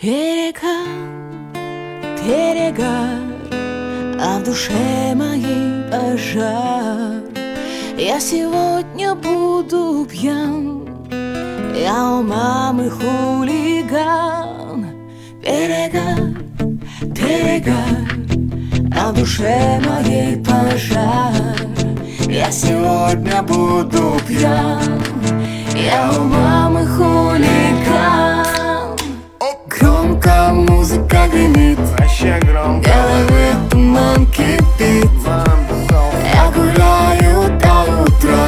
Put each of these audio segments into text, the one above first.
Перегар, перегар, а в душе моей пожар. Я сегодня буду пьян, я у мамы хулиган. Перегар, перегар, а в душе моей пожар. Я сегодня буду пьян, я у мамы хулиган. Громко музыка гремит, в голове туман кипит. Я гуляю до утра,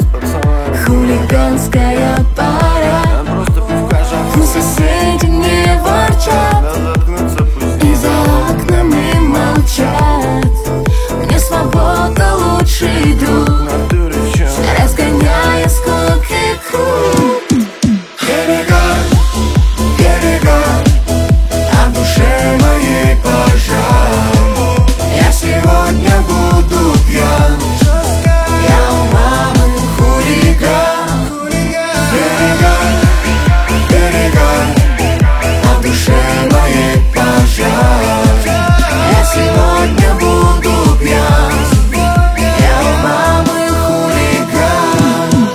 хулиганская пора. Но соседи не ворчат и за окнами молчат. Мне свобода лучший друг, разгоняя скуки круг. Перегар, перегар, а в душе моей пожар. Я сегодня буду пьян, я у мамы хулиган. Перегар, перегар, а в душе моей пожар. Я сегодня буду пьян, я у мамы хулиган.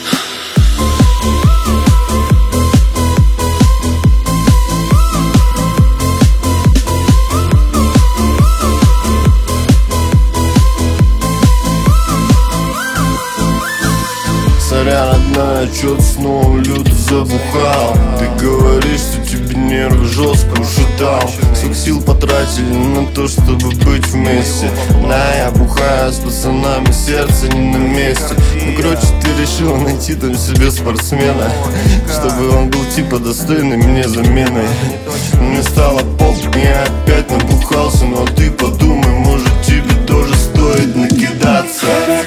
Сорян, родная, чё-то снова люто забухал. Ты говоришь, что тебе нервы жестко ушатал. Всех сил потратили на то, чтобы быть вместе. Да, я бухаю с пацанами, сердце не на месте. Ну, короче, ты решила найти там себе спортсмена, чтобы он был типа достойный мне заменой. Мне стало похуй, я опять набухался. Но ты подумай, может тебе тоже стоит накидаться.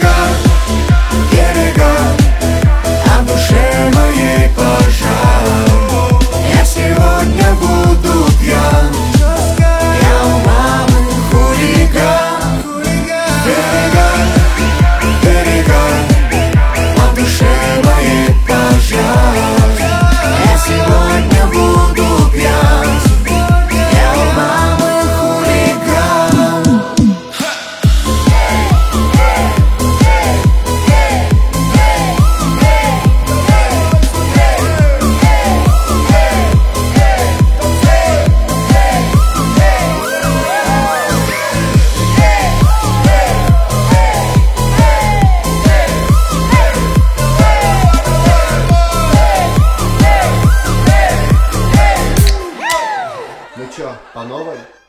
Перегар, а в душе моей пожар. Я сегодня буду пьян, я у мамы хулиган. Перегар, перегар, а в душе моей пожар. Я сегодня буду пьян, я у мамы хулиган. Ну чё, по новой?